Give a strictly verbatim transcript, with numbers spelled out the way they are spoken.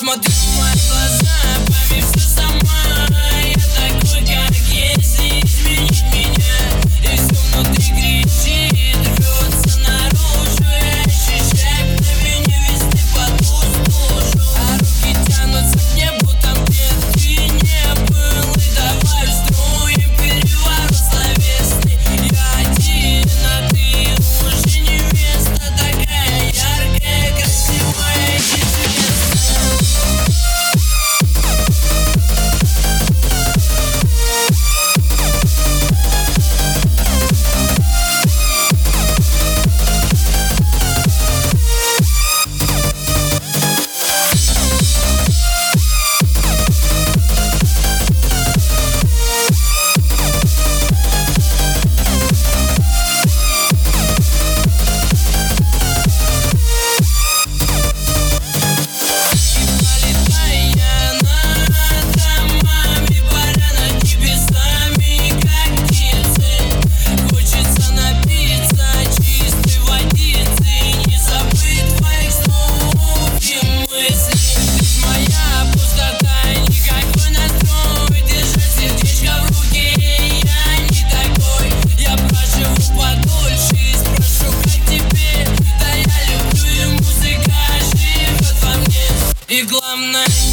Смотри в мои глаза, пойми все сама. Я такой, как есть, не изменить меня. И все внутри кричит, рвется наружу. Я ощущаю мгновение весны по ту душу. А руки тянутся к небу там, где ты не был. И давай устроим переворот словесный. Я один, а ты уже невеста. Такая яркая, красивая и и главное